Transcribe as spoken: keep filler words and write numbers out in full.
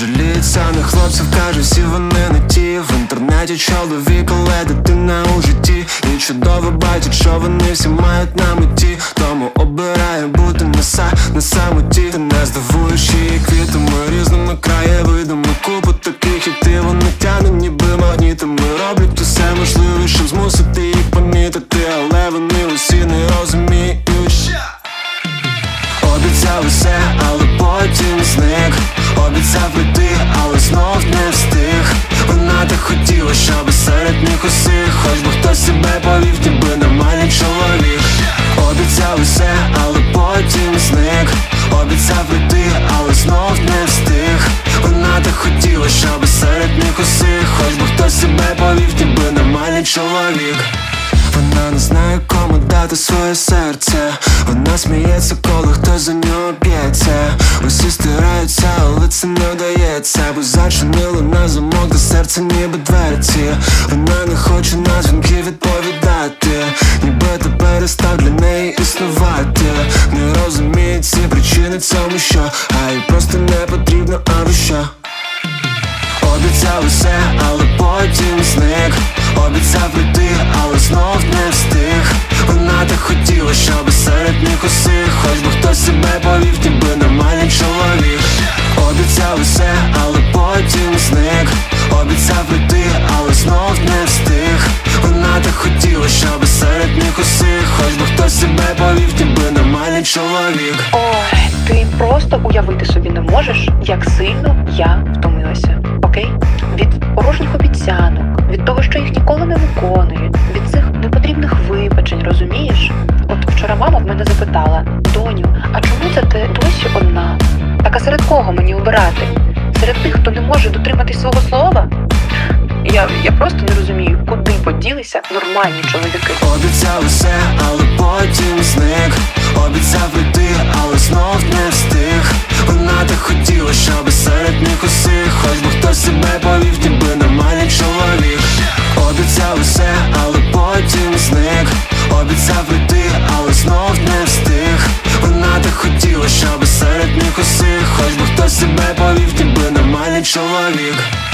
жаліється на хлопців, каже, всі вони не ті. В інтернеті чоловік, але дитина у житті. І чудово бачить, що вони всі мають на меті. Тому обирає бути на, са, на самоті. Ти не здивуєш її квітами, різними краєвидами. Купу таких, і ти вони тянуть ніби магнітами. Роблять усе можливе, щоб змусити їх помітити, але вони усі не розуміють. Обіцяв усе, але потім зник. Обіцяв прийти, але знов не встиг. Вона так хотіла, щоб серед них усіх хоч би хтось себе повів, ніби нормальний чоловік. Обіцяв усе, але потім зник. Обіцяв прийти, але знов не встиг. Вона так хотіла, щоб серед них усіх хоч би хтось себе повів, ніби нормальний чоловік. Вона не знає, кому дати своє серце. Вона сміється, коли хтось за нього б'ється. Усі стираються, але це не вдається, бо зачинили на замок до серця ніби дверці. Вона не хоче на дзвінки відповідати, ніби ти перестав для неї існувати. Не розуміє ці причини цьому, що а їй просто не потрібно, або що. Обіцяв усе, але потім зник. Обіцяв прийти, але знов не встиг. Вона так хотіла, щоб серед них усіх хоч би хтось себе повів, ніби нормальний чоловік. Обіцяв усе, але потім зник. Обіцяв прийти, але знов не встиг. Вона так хотіла, щоб серед них усіх хоч би хтось себе повів, ніби нормальний чоловік. Ой, ти просто уявити собі не можеш, як сильно я втомилася. Окей? Від порожніх обіцянок, від того, що їх ніколи не виконують, від цих непотрібних вибачень, розумієш? От вчора мама в мене запитала: доню, а чому це ти досі одна? Так а серед кого мені обирати? Серед тих, хто не може дотримати свого слова? Я, я просто не розумію, куди поділися нормальні чоловіки. Обіцяв усе, але потім зник. Обіцяв прийти, але знов не встиг. Вона так хотіла, щоб серед них усіх хоч би хтось себе повів, ніби нормальний чоловік. Обіцяв усе, але потім зник. Обіцяв прийти, але знов не встиг. Вона так хотіла, щоб серед них усіх хоч би хтось себе повів, ніби нормальний чоловік.